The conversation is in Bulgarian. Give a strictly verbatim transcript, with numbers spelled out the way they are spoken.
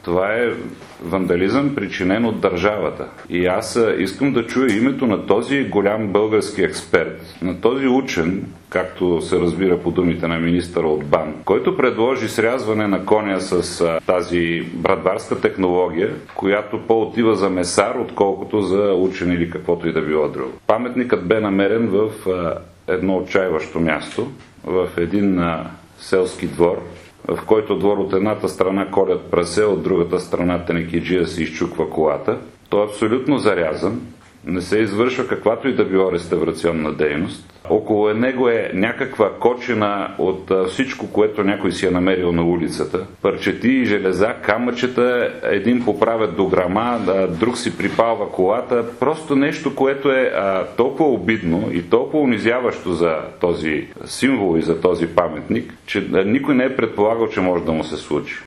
Това е вандализъм, причинен от държавата. И аз искам да чуя името на този голям български експерт, на този учен, както се разбира по думите на министъра от БАН, който предложи срязване на коня с а, тази брадварска технология, която по-отива за месар, отколкото за учен или каквото и да било друго. Паметникът бе намерен в а, едно отчаиващо място, в един а, селски двор, в който двор от едната страна колят прасе, от другата страна тенекиджия се изчуква колата. Той е абсолютно зарязан, не се извършва каквато и да било реставрационна дейност. Около него е някаква кочина от всичко, което някой си е намерил на улицата. Парчети, железа, камъчета, един поправят до грама, друг си припалва колата. Просто нещо, което е а, толкова обидно и толкова унизяващо за този символ и за този паметник, че никой не е предполагал, че може да му се случи.